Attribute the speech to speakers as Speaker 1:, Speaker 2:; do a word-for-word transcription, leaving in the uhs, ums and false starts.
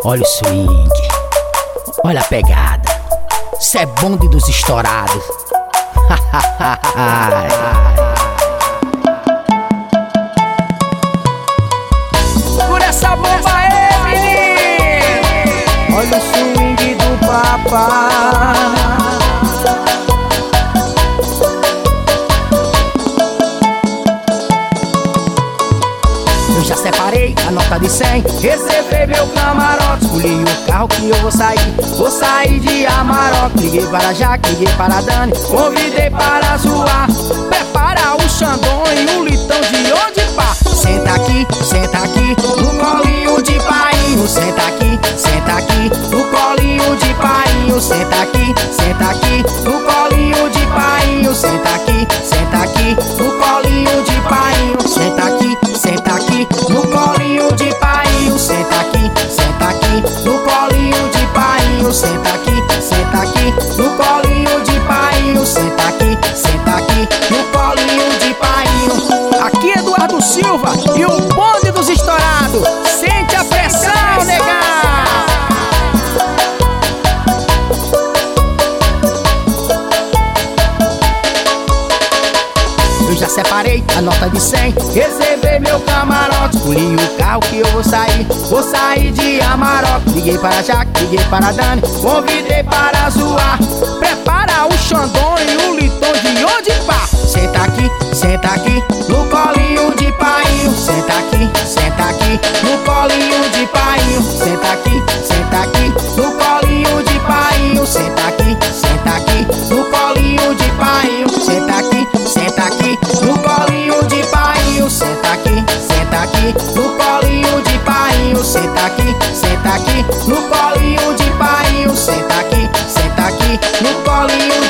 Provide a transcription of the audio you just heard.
Speaker 1: Olha o swing, olha a pegada. Cê é bonde dos estourados.
Speaker 2: Por essa bomba aí, menino.
Speaker 3: Olha o swing do papai.
Speaker 1: Eu já separei a nota de cem, reservei meu camarote, escolhi o carro que eu vou sair. Vou sair de Amarok. Liguei para Jaque, liguei para Dani, convidei para zoar. Prepara o Xandão e o litão de onde pá. Senta aqui, senta aqui, no colinho de painho. Senta aqui, senta aqui, no colinho de painho. Senta aqui, senta aqui, no colinho de painho. Senta aqui, senta aqui, no colinho de painho. Senta aqui, senta aqui, no colinho de painho. Senta aqui, senta aqui, no colinho de painho. Senta aqui, senta aqui, no colinho de painho. Senta aqui, senta aqui, no colinho de painho.
Speaker 2: Aqui é Eduardo Silva e o bonde dos estourados. Sente a pressão, negar.
Speaker 1: Eu já separei a nota de cem, reservei meu camarote, escolhi o carro que eu vou sair. Vou sair de Amarok. Liguei para Jaque, liguei para Dani, convidei para zoar.
Speaker 2: Prepara o Xandão e o litão de onde pá.
Speaker 1: Senta aqui, senta aqui, no colinho de painho. Senta aqui, senta aqui, no colinho de painho. Senta aqui, senta aqui, no colinho de painho. Senta aqui, senta aqui, no colinho de painho. Senta aqui, senta aqui, no colinho de painho. Senta aqui, senta aqui, no colinho de painho. Senta aqui, senta aqui, no colinho de painho. Senta aqui, senta aqui, no colinho